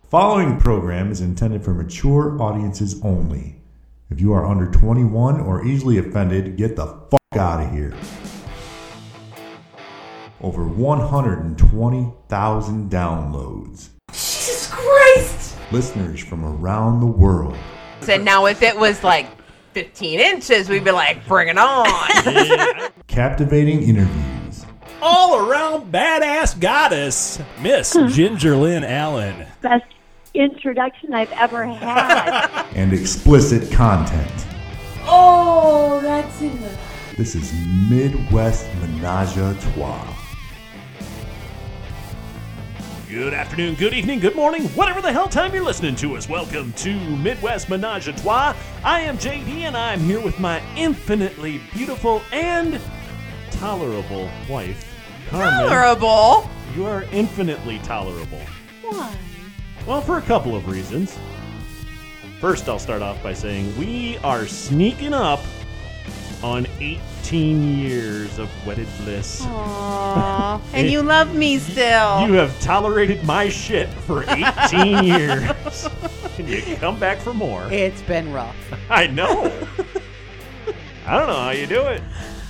Following program is intended for mature audiences only. If you are under 21 or easily offended, get the fuck out of here. Over 120,000 downloads. Jesus Christ! Listeners from around the world. And now if it was like 15 inches, we'd be like, bring it on. Captivating interviews. All around badass goddess, Miss Ginger Lynn Allen. Best introduction I've ever had. And explicit content. Oh, that's it. This is Midwest Menage a Trois. Good afternoon, good evening, good morning, whatever the hell time you're listening to us. Welcome to Midwest Menage a Trois. I am JD, and I'm here with my infinitely beautiful and tolerable wife, Carmen. Tolerable? You are infinitely tolerable. Why? Well, for a couple of reasons. First, I'll start off by saying we are sneaking up on 18 years of wedded bliss. Aww. And you love me still. You have tolerated my shit for 18 years. And you come back for more. It's been rough. I know. I don't know how you do it.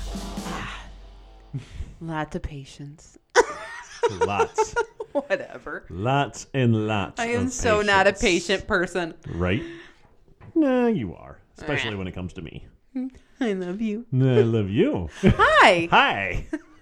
Lots of patience. Lots. Whatever. Lots and lots. I am so not a patient person. Right? Nah, you are. Especially when it comes to me. I love you. I love you. Hi. Hi.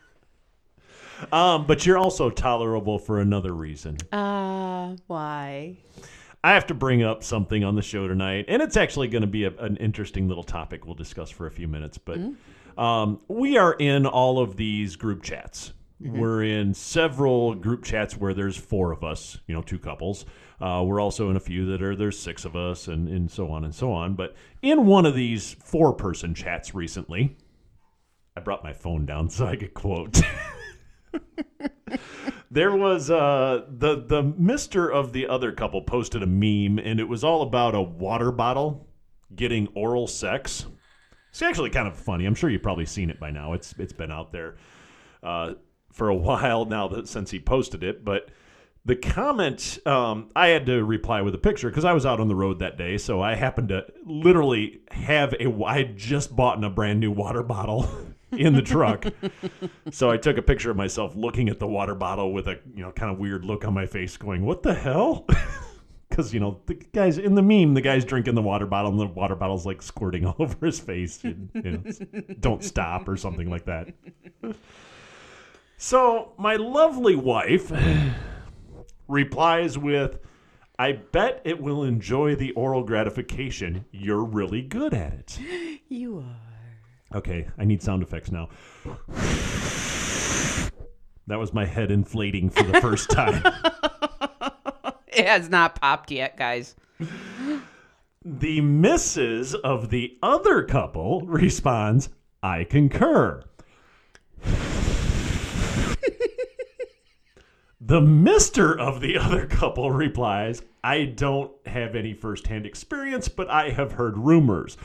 But you're also tolerable for another reason. Why? I have to bring up something on the show tonight, and it's actually going to be an interesting little topic we'll discuss for a few minutes. But we are in all of these group chats. Mm-hmm. We're in several group chats where there's four of us, two couples. We're also in a few there's six of us and so on and so on. But in one of these four-person chats recently, I brought my phone down so I could quote. There was the mister of the other couple posted a meme, and it was all about a water bottle getting oral sex. It's actually kind of funny. I'm sure you've probably seen it by now. It's been out there for a while now since he posted it. But the comment, I had to reply with a picture because I was out on the road that day. So I happened to literally I had just bought a brand new water bottle in the truck. So I took a picture of myself looking at the water bottle with a kind of weird look on my face going, what the hell? Because, the guys in the meme, the guy's drinking the water bottle and the water bottle's like squirting all over his face. And, don't stop or something like that. So my lovely wife replies with, I bet it will enjoy the oral gratification. You're really good at it. You are. Okay, I need sound effects now. That was my head inflating for the first time. It has not popped yet, guys. The missus of the other couple responds, I concur. The mister of the other couple replies, I don't have any firsthand experience, but I have heard rumors.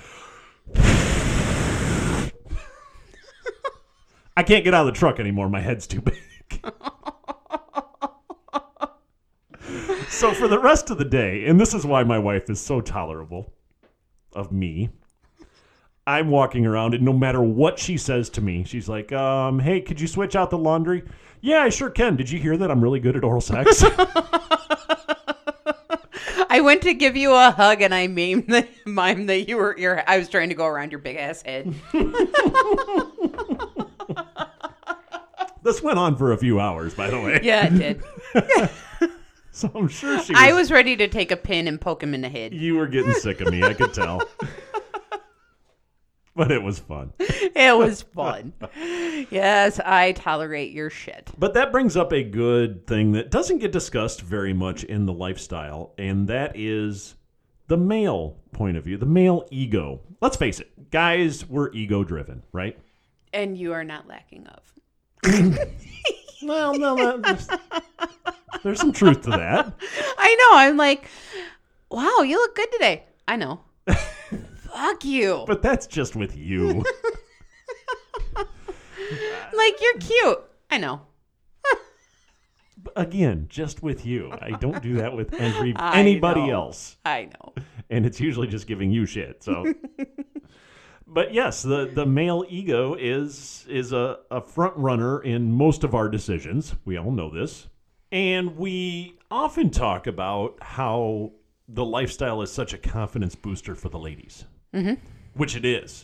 I can't get out of the truck anymore. My head's too big. So for the rest of the day, and this is why my wife is so tolerable of me, I'm walking around, and no matter what she says to me, she's like, hey, could you switch out the laundry? Yeah, I sure can. Did you hear that I'm really good at oral sex? I went to give you a hug, and I mimed that I was trying to go around your big ass head. This went on for a few hours, by the way. Yeah, it did. So I'm sure I was ready to take a pin and poke him in the head. You were getting sick of me, I could tell. But it was fun. It was fun. Yes, I tolerate your shit. But that brings up a good thing that doesn't get discussed very much in the lifestyle, and that is the male point of view, the male ego. Let's face it, guys, we're ego-driven, right? And you are not lacking of. Well, no, there's some truth to that. I know. I'm like, wow, you look good today. I know. Fuck you. But that's just with you. Like, you're cute. I know. Again, just with you. I don't do that with I anybody know. else. I know. And it's usually just giving you shit. So, but yes, the male ego is a front runner in most of our decisions. We all know this, and we often talk about how the lifestyle is such a confidence booster for the ladies, which it is,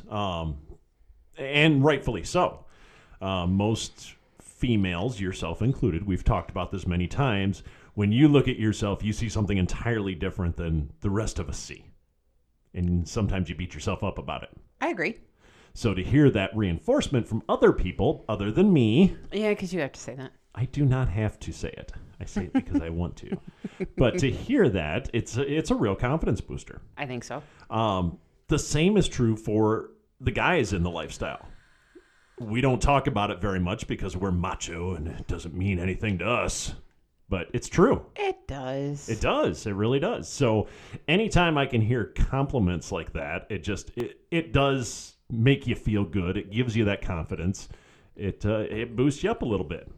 and rightfully so. Most females, yourself included, we've talked about this many times. When you look at yourself, you see something entirely different than the rest of us see. And sometimes you beat yourself up about it. I agree. So to hear that reinforcement from other people, other than me, Yeah, because you have to say that. I do not have to say it. I say it because I want to. But to hear that, it's a real confidence booster. I think so. The same is true for the guys in the lifestyle. We don't talk about it very much because we're macho and it doesn't mean anything to us. But it's true. It does. It does. It really does. So anytime I can hear compliments like that, it does make you feel good. It gives you that confidence. It boosts you up a little bit.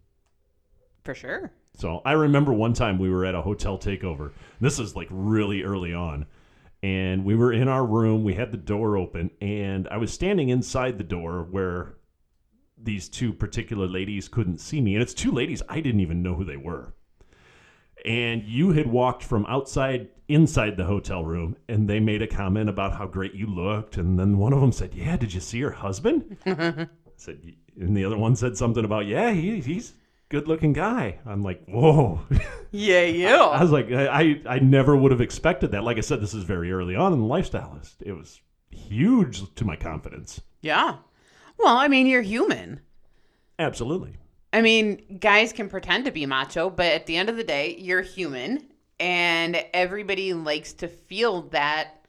For sure. So I remember one time we were at a hotel takeover. This is like really early on. And we were in our room. We had the door open. And I was standing inside the door where these two particular ladies couldn't see me. And it's two ladies. I didn't even know who they were. And you had walked from inside the hotel room. And they made a comment about how great you looked. And then one of them said, yeah, did you see her husband? And the other one said something about, yeah, he's good-looking guy. I'm like, whoa. Yeah. I was like, I never would have expected that. Like I said, this is very early on in the lifestyle. It was huge to my confidence. Yeah. Well, I mean, you're human. Absolutely. I mean, guys can pretend to be macho, but at the end of the day, you're human. And everybody likes to feel that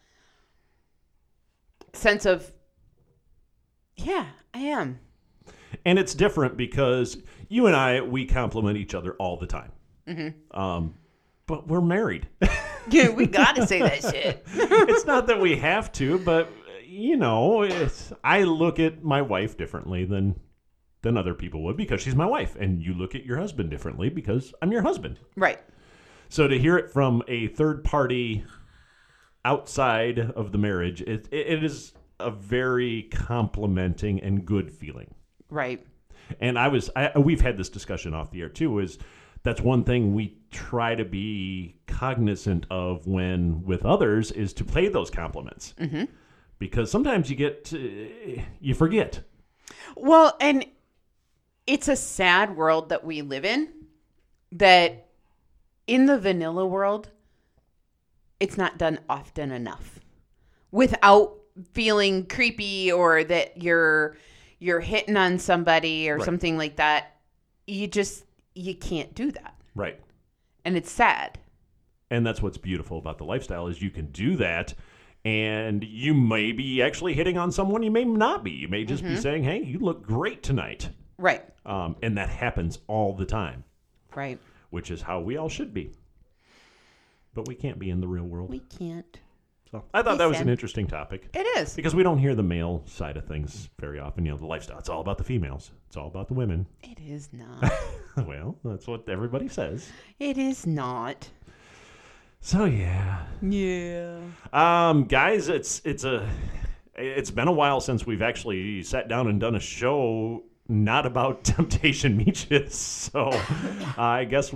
sense of, yeah, I am. And it's different because you and we compliment each other all the time. Mm-hmm. But we're married. Yeah, we got to say that shit. It's not that we have to, but, I look at my wife differently than other people would because she's my wife. And you look at your husband differently because I'm your husband. Right. So to hear it from a third party outside of the marriage, it is a very complimenting and good feeling. Right. And we've had this discussion off the air too, is that's one thing we try to be cognizant of when with others is to play those compliments. Mm-hmm. Because sometimes you forget. Well, and it's a sad world that we live in, that in the vanilla world, it's not done often enough without feeling creepy or that you're hitting on somebody or something like that. You can't do that. Right. And it's sad. And that's what's beautiful about the lifestyle is you can do that and you may be actually hitting on someone. You may not be. You may just be saying, hey, you look great tonight. Right. And that happens all the time. Right. Which is how we all should be. But we can't be in the real world. We can't. So I thought that was an interesting topic. It is. Because we don't hear the male side of things very often. The lifestyle. It's all about the females. It's all about the women. It is not. Well, that's what everybody says. It is not. So, yeah. Yeah. Guys, it's been a while since we've actually sat down and done a show not about Temptation Meaches. So, I guess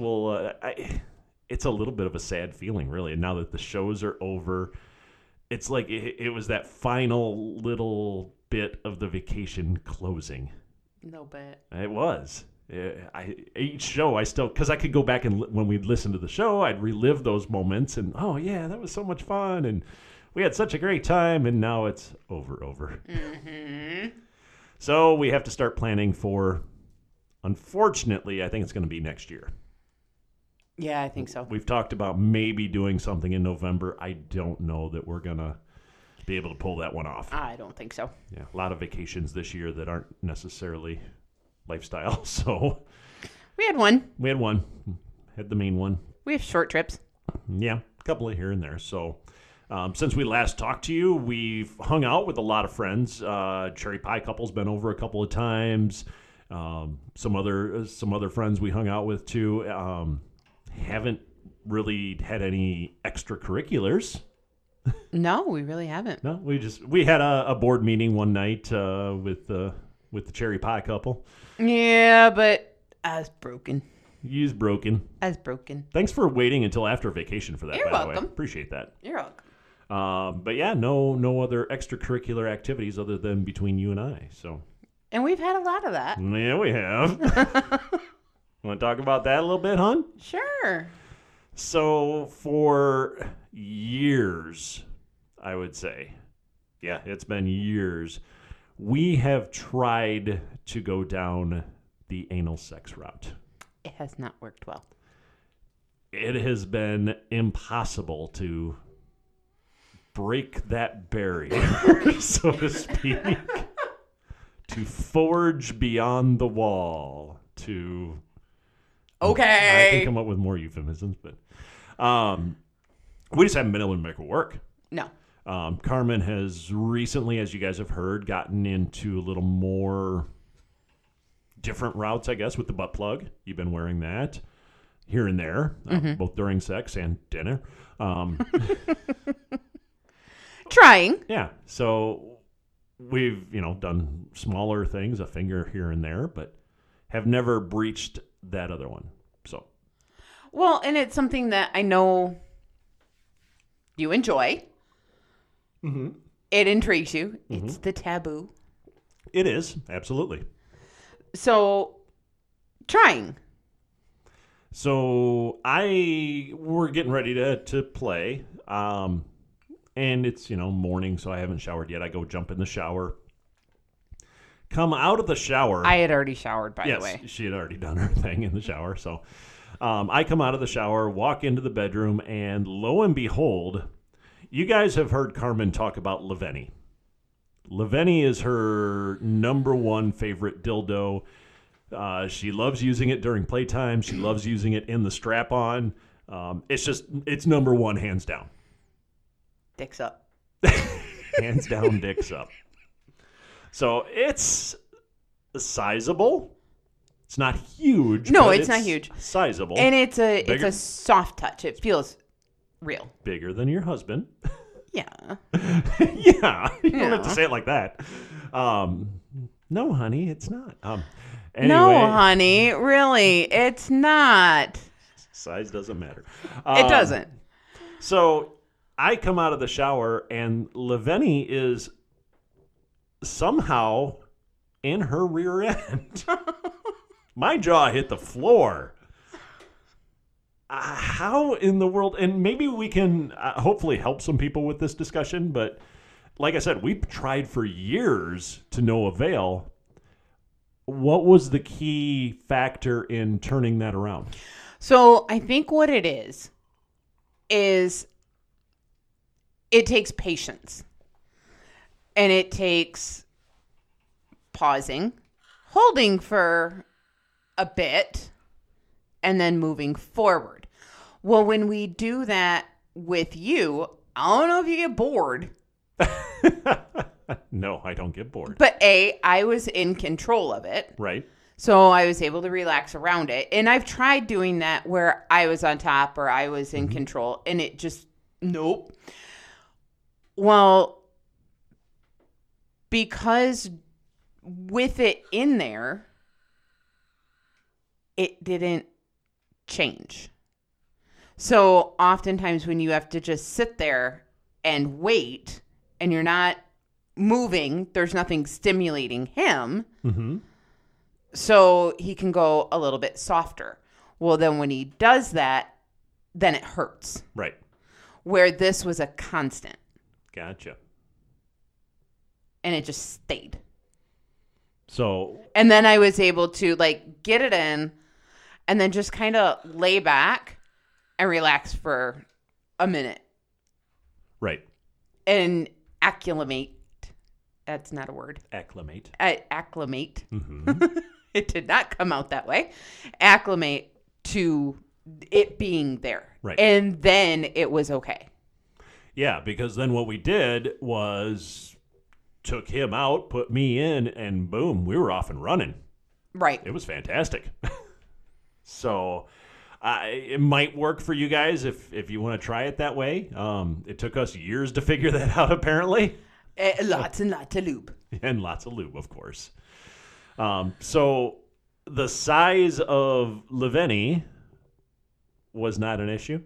it's a little bit of a sad feeling, really. And now that the shows are over, it's like it was that final little bit of the vacation closing. No bet. It was. Each show, because I could go back and when we'd listen to the show, I'd relive those moments and, oh, yeah, that was so much fun. And we had such a great time. And now it's over. Mm-hmm. So we have to start planning for, unfortunately, I think it's going to be next year. Yeah, I think so. We've talked about maybe doing something in November. I don't know that we're going to be able to pull that one off. I don't think so. Yeah, a lot of vacations this year that aren't necessarily lifestyle. So we had one. Had the main one. We have short trips. Yeah, a couple of here and there. So since we last talked to you, we've hung out with a lot of friends. Cherry Pie Couple's been over a couple of times. Some other friends we hung out with too. Haven't really had any extracurriculars. No, we really haven't. No, we had a board meeting one night with the cherry pie couple. Yeah, but I was broken. You's broken. I was broken. Thanks for waiting until after vacation for that. You're by the way. welcome. Appreciate that. You're welcome. But yeah, no other extracurricular activities other than between you and I. So. And we've had a lot of that. Yeah, we have. Want to talk about that a little bit, hon? Sure. So for years, I would say, yeah, it's been years, we have tried to go down the anal sex route. It has not worked well. It has been impossible to break that barrier, so to speak, to forge beyond the wall, to... Okay. I can come up with more euphemisms, but we just haven't been able to make it work. No. Carmen has recently, as you guys have heard, gotten into a little more different routes, I guess, with the butt plug. You've been wearing that here and there, both during sex and dinner. Trying. Yeah. So we've, done smaller things, a finger here and there, but have never breached that other one. So. Well, and it's something that I know you enjoy. Mm-hmm. It intrigues you. Mm-hmm. It's the taboo. It is, absolutely. So, trying. So, we're getting ready to play. And it's, morning, so I haven't showered yet. I go jump in the shower. Come out of the shower. I had already showered, by the way. Yes, she had already done her thing in the shower. So, I come out of the shower, walk into the bedroom, and lo and behold, you guys have heard Carmen talk about Leveni. Leveni is her number one favorite dildo. She loves using it during playtime. She loves using it in the strap-on. It's number one, hands down. Dicks up. Hands down, dicks up. So it's sizable. It's not huge. No, it's not huge. Sizable. And it's a soft touch. It feels real. Bigger than your husband. Yeah. Yeah. You don't have to say it like that. No, honey, it's not. Anyway, no, honey, really, it's not. Size doesn't matter. It doesn't. So I come out of the shower and Leveni is somehow in her rear end. My jaw hit the floor. How in the world? And maybe we can hopefully help some people with this discussion. But like I said, we've tried for years to no avail. What was the key factor in turning that around? So I think what it is it takes patience. And it takes pausing, holding for a bit, and then moving forward. Well, when we do that with you, I don't know if you get bored. No, I don't get bored. But I was in control of it. Right. So I was able to relax around it. And I've tried doing that where I was on top or I was in control, and it just, nope. Well, because with it in there, it didn't change. So oftentimes when you have to just sit there and wait and you're not moving, there's nothing stimulating him. Mm-hmm. So he can go a little bit softer. Well, then when he does that, then it hurts. Right. Where this was a constant. Gotcha. And it just stayed. So. And then I was able to get it in and then just kind of lay back and relax for a minute. Right. And acclimate. That's not a word. Acclimate. Acclimate. Mm-hmm. It did not come out that way. Acclimate to it being there. Right. And then it was okay. Yeah, because then what we did was took him out, put me in, and boom, we were off and running. Right. It was fantastic. So it might work for you guys if you want to try it that way. It took us years to figure that out, apparently. Lots and lots of lube. And lots of lube, of course. So the size of Leveni was not an issue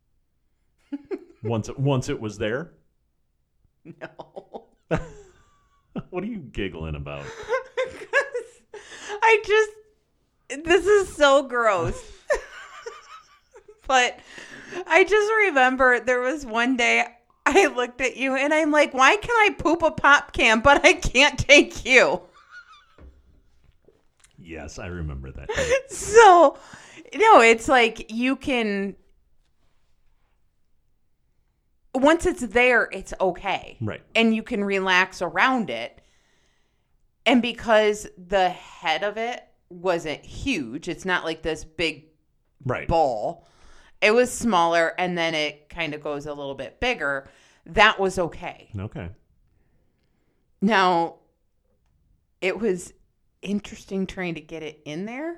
once it was there. No. What are you giggling about? This is so gross. But I just remember there was one day I looked at you and I'm like, why can I poop a pop can, but I can't take you? Yes, I remember that. So, no, it's like you can, once it's there, it's okay. Right. And you can relax around it. And because the head of it wasn't huge, it's not like this big ball. It was smaller, and then it kind of goes a little bit bigger. That was okay. Okay. Now, it was interesting trying to get it in there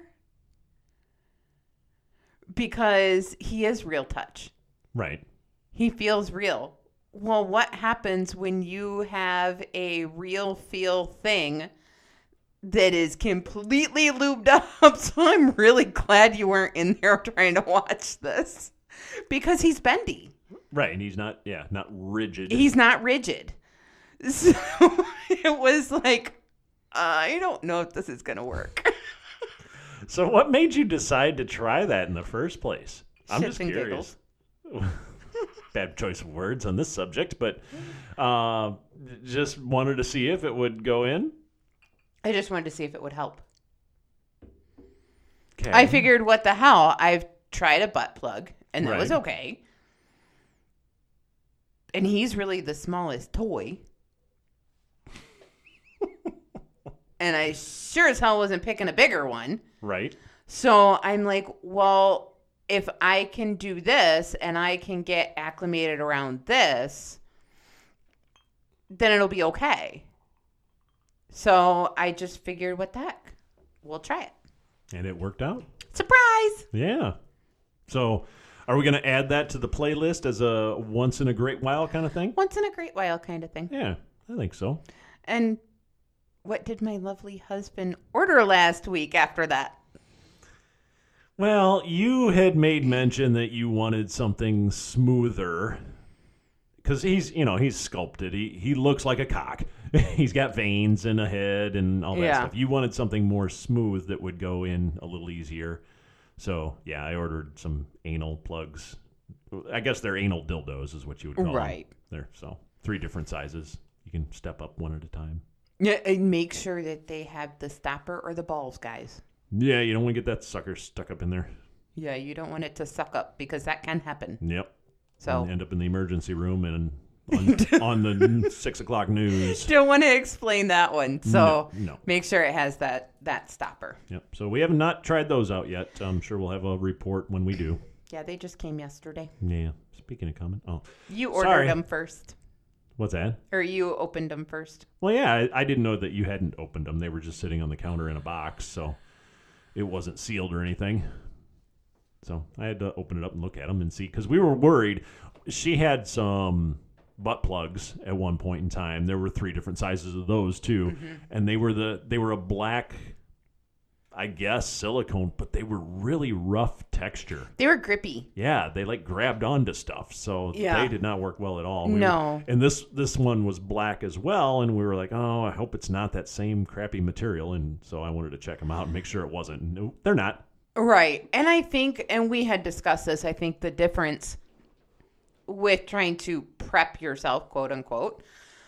because he is real touch. Right. He feels real. Well, what happens when you have a real feel thing that is completely lubed up? So I'm really glad you weren't in there trying to watch this because he's bendy. Right, and he's not rigid. He's not rigid. So it was like, I don't know if this is going to work. So what made you decide to try that in the first place? I'm just Shits and curious. Bad choice of words on this subject, but just wanted to see if it would go in. I just wanted to see if it would help. Okay. I figured, what the hell? I've tried a butt plug, and that was Right. okay. And he's really the smallest toy. And I sure as hell wasn't picking a bigger one. Right. So I'm like, well, if I can do this and I can get acclimated around this, then it'll be okay. So I just figured, what the heck? We'll try it. And it worked out. Surprise! Yeah. So are we going to add that to the playlist as a once in a great while kind of thing? Once in a great while kind of thing. Yeah, I think so. And what did my lovely husband order last week after that? Well, you had made mention that you wanted something smoother because he's sculpted. He looks like a cock. He's got veins and a head and all that stuff. You wanted something more smooth that would go in a little easier. So, yeah, I ordered some anal plugs. I guess they're anal dildos is what you would call them. Right. There, so 3 different sizes. You can step up one at a time. Yeah, and make sure that they have the stopper or the balls, guys. Yeah, you don't want to get that sucker stuck up in there. Yeah, you don't want it to suck up because that can happen. Yep. So And end up in the emergency room and on the 6 o'clock news. don't want to explain that one. So No. make sure it has that stopper. Yep. So we have not tried those out yet. I'm sure we'll have a report when we do. Yeah, they just came yesterday. Yeah. Speaking of coming. Oh, You ordered Sorry. them first. what's that? Or you opened them first. Well, yeah, I didn't know that you hadn't opened them. They were just sitting on the counter in a box, so it wasn't sealed or anything. So I had to open it up and look at them and see, because we were worried. She had some butt plugs at one point in time. There were 3 different sizes of those too, and they were a black, I guess, silicone, but they were really rough texture. They were grippy. Yeah, they like grabbed onto stuff, so Yeah. they did not work well at all. No. And this one was black as well, and we were like, oh, I hope it's not that same crappy material, and so I wanted to check them out and make sure it wasn't. No, they're not. Right. And I think, and we had discussed this, I think the difference with trying to prep yourself, quote unquote,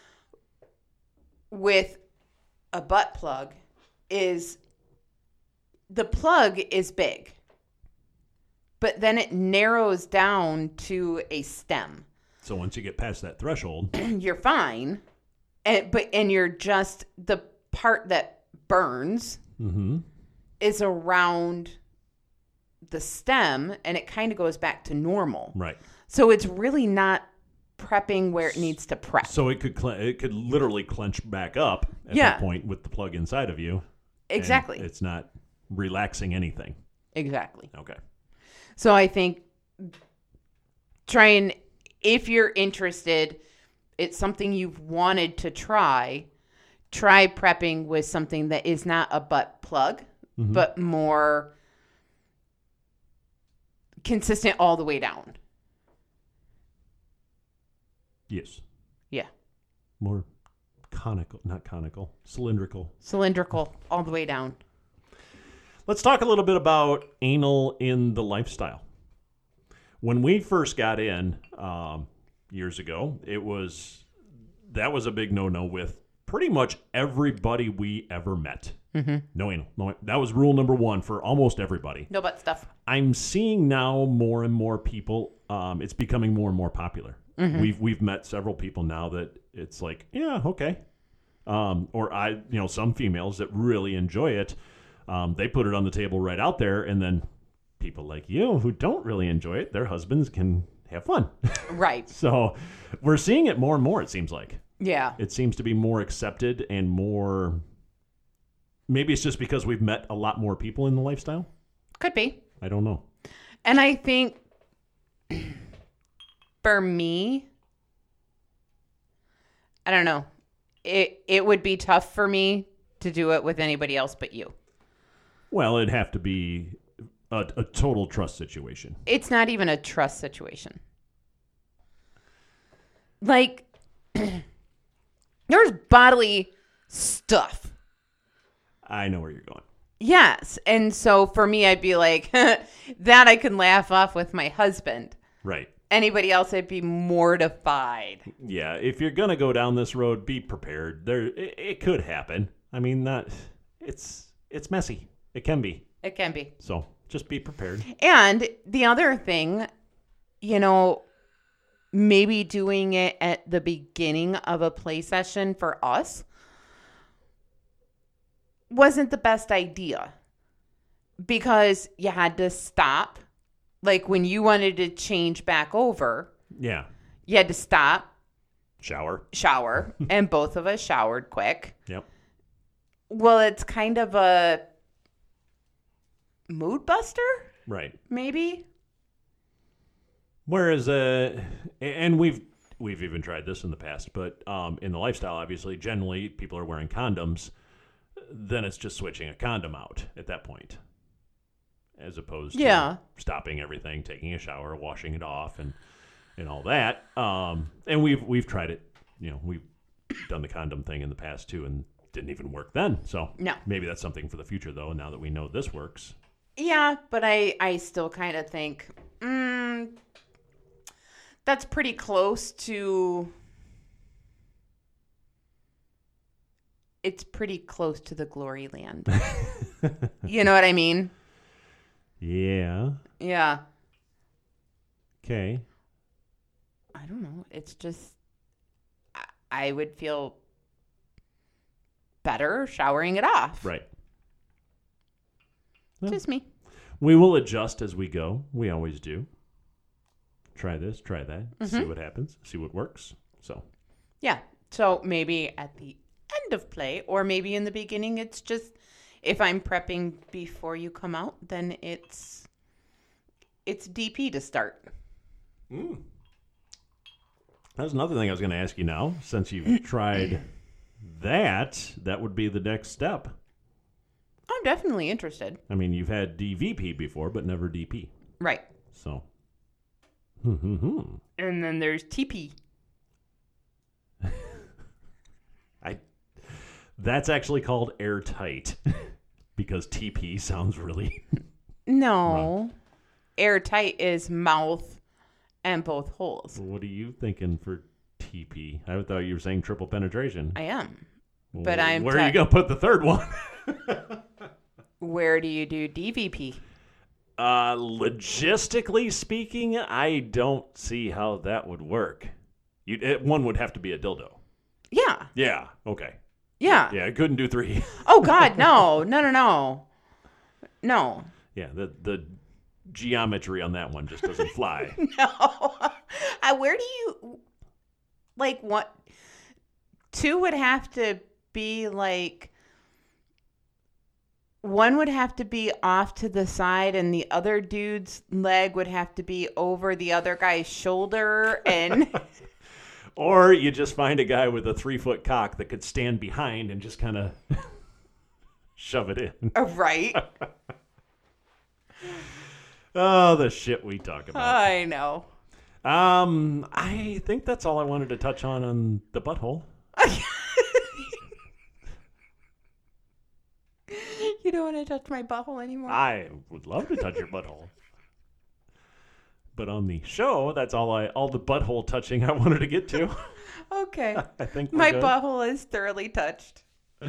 with a butt plug is the plug is big, but then it narrows down to a stem. So once you get past that threshold, You're fine. And you're just, the part that burns is around the stem, and it kind of goes back to normal. right? So it's really not prepping where it needs to prep. So it could literally clench back up at Yeah. that point with the plug inside of you. and Exactly. it's not relaxing anything. Exactly. Okay. So I think if you're interested, it's something you've wanted to try prepping with something that is not a butt plug, but more consistent all the way down. Yes. Yeah. More cylindrical. Cylindrical all the way down. Let's talk a little bit about anal in the lifestyle. When we first got in years ago, that was a big no-no with pretty much everybody we ever met. No anal. No, that was rule number one for almost everybody. No butt stuff. I'm seeing now more and more people. It's becoming more and more popular. We've met several people now that it's like, yeah, okay. Or some females that really enjoy it. They put it on the table right out there, and then people like you who don't really enjoy it, their husbands can have fun. Right. So we're seeing it more and more, it seems like. Yeah. It seems to be more accepted and more... Maybe it's just because we've met a lot more people in the lifestyle? Could be. I don't know. And I think for me, I don't know. It would be tough for me to do it with anybody else but you. Well, it'd have to be a total trust situation. It's not even a trust situation. Like, there's bodily stuff. I know where you're going. Yes. And so for me, I'd be like, that I can laugh off with my husband. Right. Anybody else, I'd be mortified. Yeah, if you're going to go down this road, be prepared. It could happen. I mean, it's messy. It can be. It can be. So just be prepared. And the other thing, maybe doing it at the beginning of a play session for us wasn't the best idea because you had to stop. Like when you wanted to change back over, Yeah. you had to stop, Shower. and both of us showered quick. Yep. Well, it's kind of a mood buster, Right. maybe. Whereas, and we've even tried this in the past, but in the lifestyle, obviously, generally people are wearing condoms. Then it's just switching a condom out at that point, as opposed to stopping everything, taking a shower, washing it off, and all that. And we've tried it. We've done the condom thing in the past too, and didn't even work then. So No. maybe that's something for the future, though. Now that we know this works. Yeah, but I still kind of think that's pretty close to. It's pretty close to the glory land. You know what I mean? Yeah. Yeah. Okay. I don't know. It's just I would feel better showering it off. Right. Just me. We will adjust as we go. We always do. Try this, try that, see what happens, see what works. So. Yeah. So maybe at the end of play, or maybe in the beginning, it's just if I'm prepping before you come out, then it's DP to start. That's another thing I was going to ask you now. Since you've tried that would be the next step. I'm definitely interested. I mean, you've had DVP before, but never DP. Right. So. And then there's TP. That's actually called airtight because TP sounds really... No. Wrong. Airtight is mouth and both holes. What are you thinking for TP? I thought you were saying triple penetration. I am. But I'm Where are you going to put the third one? Where do you do DVP? Logistically speaking, I don't see how that would work. One would have to be a dildo. Yeah. Yeah. Okay. Yeah. Yeah, I couldn't do 3. Oh, God, no. No. Yeah, the geometry on that one just doesn't fly. No. Where do you, like, what? 2 would have to be, like, one would have to be off to the side and the other dude's leg would have to be over the other guy's shoulder. And Or you just find a guy with a 3-foot cock that could stand behind and just kind of shove it in. right. Oh, the shit we talk about. I know. I think that's all I wanted to touch on the butthole. You don't want to touch my butthole anymore? I would love to touch your butthole. But on the show, that's all the butthole touching I wanted to get to. Okay. I think we're My good. butthole is thoroughly touched.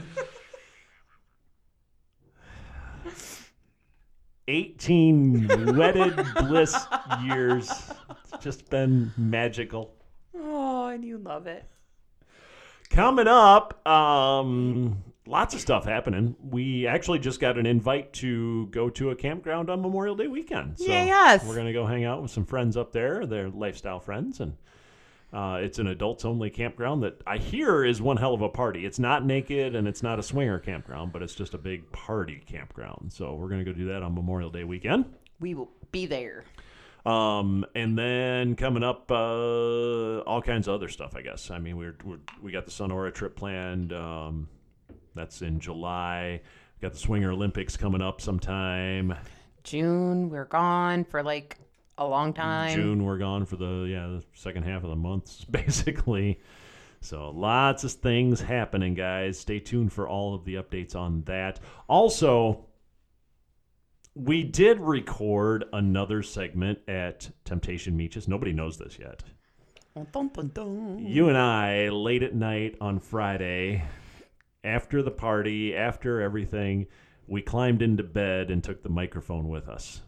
18 wedded bliss years. It's just been magical. Oh, and you love it. Coming up, lots of stuff happening. We actually just got an invite to go to a campground on Memorial Day weekend. So Yes. we're going to go hang out with some friends up there. They're lifestyle friends. And it's an adults-only campground that I hear is one hell of a party. It's not naked and it's not a swinger campground, but it's just a big party campground. So we're going to go do that on Memorial Day weekend. We will be there. And then coming up, all kinds of other stuff, I guess. I mean, we got the Sonora trip planned. That's in July. We got the Swinger Olympics coming up sometime. June, we're gone for like a long time. June, we're gone for the second half of the month, basically. So lots of things happening, guys. Stay tuned for all of the updates on that. Also, we did record another segment at Temptation Meaches. Nobody knows this yet. Dun, dun, dun. You and I, late at night on Friday, after the party, after everything, we climbed into bed and took the microphone with us.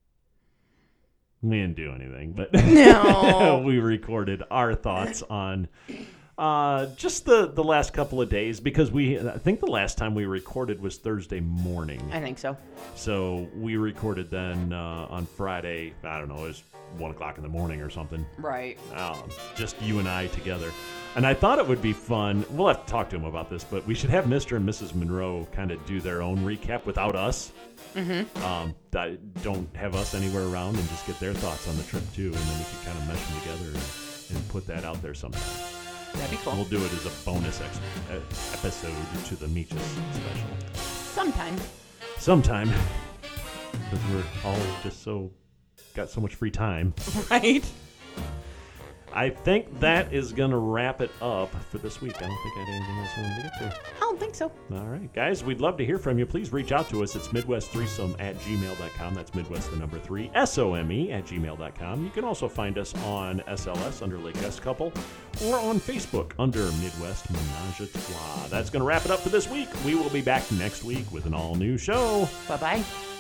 We didn't do anything, but No. we recorded our thoughts on just the last couple of days, because I think the last time we recorded was Thursday morning. I think so. So we recorded then on Friday, I don't know, it was 1 o'clock in the morning or something. Right. Just you and I together. And I thought it would be fun. We'll have to talk to him about this, but we should have Mr. and Mrs. Monroe kind of do their own recap without us. Mm-hmm. Don't have us anywhere around and just get their thoughts on the trip too. And then we could kind of mesh them together and put that out there sometime. That'd be cool. We'll do it as a bonus episode to the Meaches special. Sometime. Because we're all just got so much free time. Right. I think that is going to wrap it up for this week. I don't think I had anything else I wanted to get to. I don't think so. All right, guys, we'd love to hear from you. Please reach out to us. It's MidwestThreesome@gmail.com. That's Midwest, the number 3, SOME@gmail.com. You can also find us on SLS under Lake S Couple or on Facebook under Midwest Menage a Trois. That's going to wrap it up for this week. We will be back next week with an all-new show. Bye-bye.